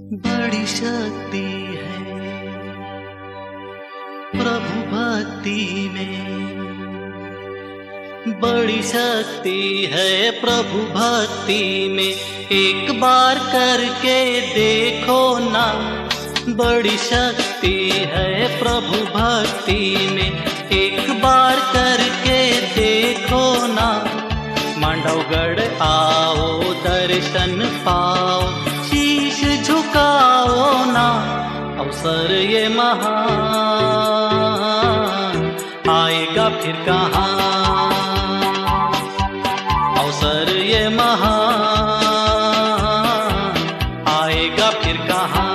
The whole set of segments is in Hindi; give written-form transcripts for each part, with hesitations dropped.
बड़ी शक्ति है प्रभु भक्ति में, बड़ी शक्ति है प्रभु भक्ति में। एक बार करके देखो ना, बड़ी शक्ति है प्रभु भक्ति में। एक बार करके देखो ना, मांडवगढ़ आओ दर्शन पाओ, शीश झुकाओ ना, अवसर ये महान आएगा फिर कहाँ। अवसर ये महान आएगा फिर कहाँ।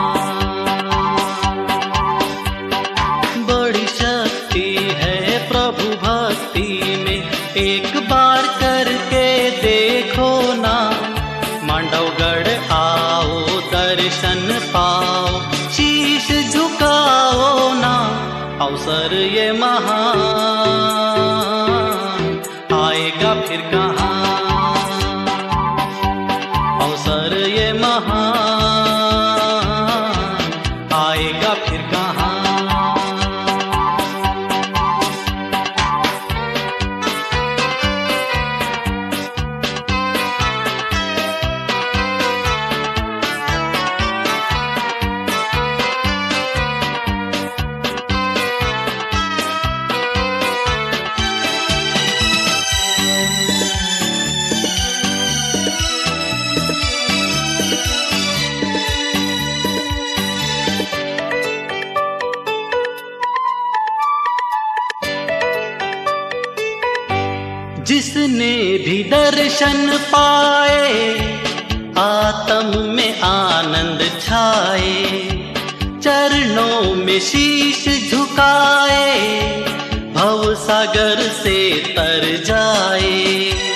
बड़ी शक्ति है प्रभु भक्ति में, एक बार करके देखो ना, मांडवगढ़ आओ दर्शन पाओ, शीश झुकाओ ना, अवसर ये महान आएगा फिर कहाँ। अवसर ये महान आएगा फिर कहाँ। जिसने भी दर्शन पाए, आत्म में आनंद छाए, चरणों में शीश झुकाए, भव सागर से तर जाए।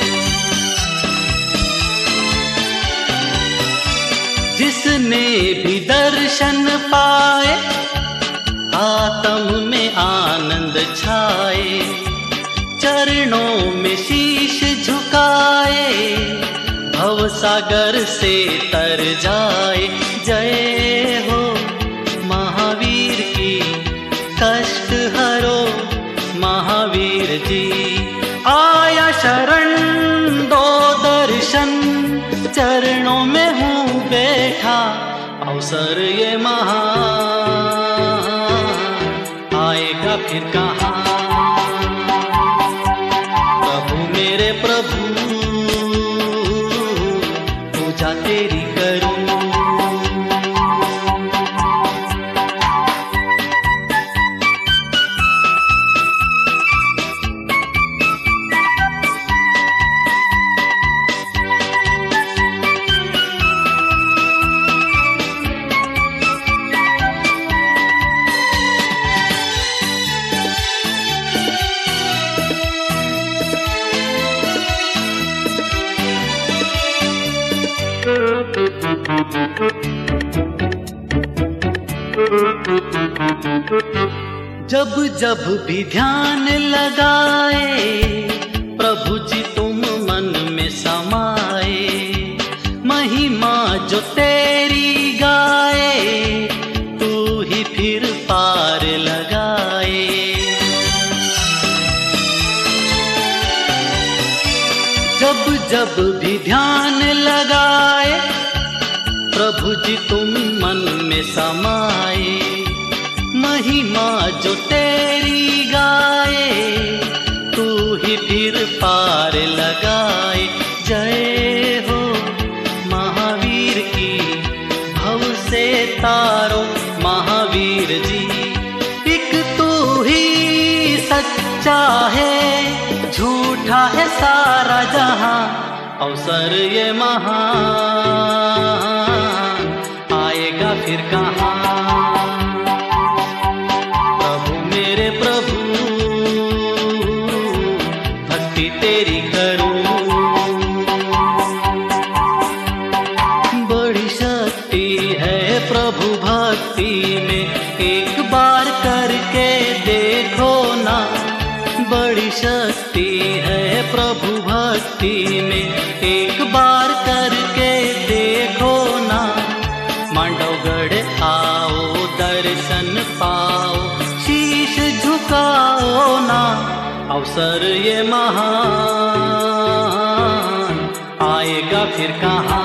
जिसने भी दर्शन पाए, आत्म में आनंद छाए, चरणों में शीश झुकाए, भव सागर से तर जाए। जय हो महावीर की, कष्ट हरो महावीर जी। आया शरण दो दर्शन, चरणों में हूँ बैठा, अवसर ये महान आएगा फिर कहाँ। मेरे प्रभु पूजा तेरी करूं। जब जब भी ध्यान लगाए, प्रभु जी तुम मन में समाए, महिमा जो तेरी गाए, तू ही फिर पार लगाए। जब जब भी ध्यान लगाए, प्रभु जी तुम मन में समाए, महिमा जो तेरी गाए, तू ही फिर पार लगाए। जय हो महावीर की, भव से तारो महावीर जी। एक तू ही सच्चा है, झूठा है सारा जहां, अवसर ये महान आएगा फिर कहाँ। प्रभु मेरे प्रभु भक्ति तेरी करूं। बड़ी शक्ति है प्रभु भक्ति में, एक बार करके देखो ना, बड़ी शक्ति है प्रभु भक्ति में, एक बार करके देखो ना। महान आएगा फिर कहाँ।